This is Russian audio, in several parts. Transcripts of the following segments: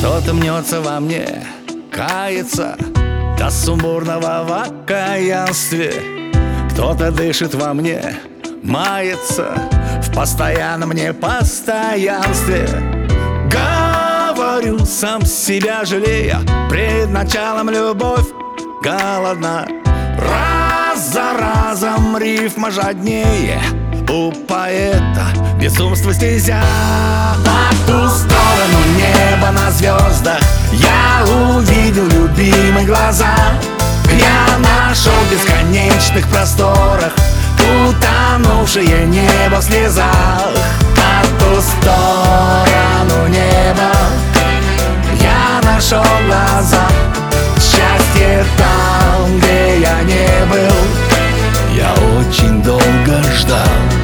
Что-то мнется во мне, кается до сумбурного в окаянстве. Кто-то дышит во мне, мается в постоянном непостоянстве. Говорю, сам себя жалея, пред началом любовь голодна. Раз за разом рифма жаднее, у поэта безумство стезя. По ту сторону неба на звездах я увидел любимые глаза. Я нашел в бесконечных просторах утонувшее небо в слезах. По ту сторону неба я нашел глаза. Счастье там, где я не был, я очень долго ждал.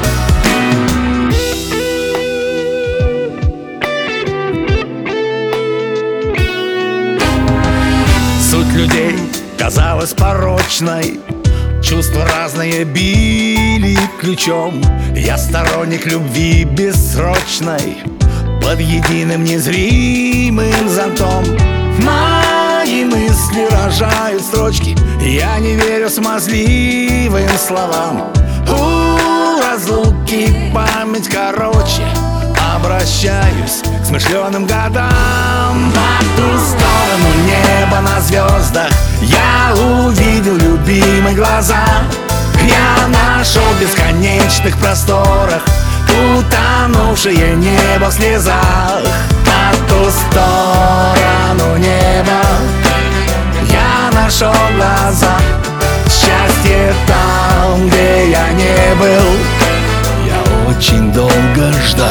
Суть людей казалась порочной, чувства разные били ключом. Я сторонник любви бессрочной, под единым незримым зонтом. Мои мысли рожают строчки, я не верю смазливым словам. У разлуки память короче, обращаюсь к смышленым годам. По ту сторону неба на звездах я увидел любимые глаза. Я нашел в бесконечных просторах утонувшее небо в слезах. По ту сторону неба я нашел глаза. Счастье там, где я не был, я очень долго ждал.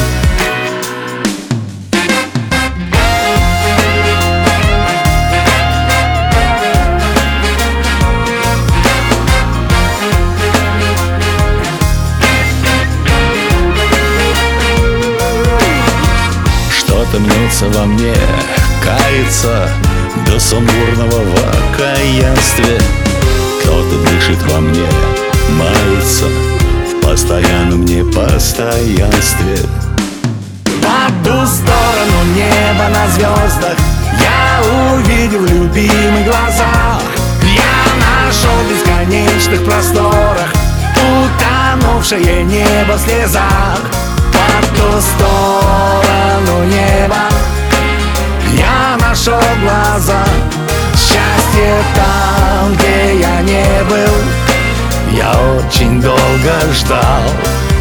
Что-то мнется во мне, кается до сумбурного в окаянстве. Кто-то дышит во мне, мается в постоянном непостоянстве. По ту сторону неба на звездах я увидел любимые глаза. Я нашел в бесконечных просторах утонувшее небо в слезах. По ту сторону неба я нашел глаза. Счастье там, где я не был, я очень долго ждал.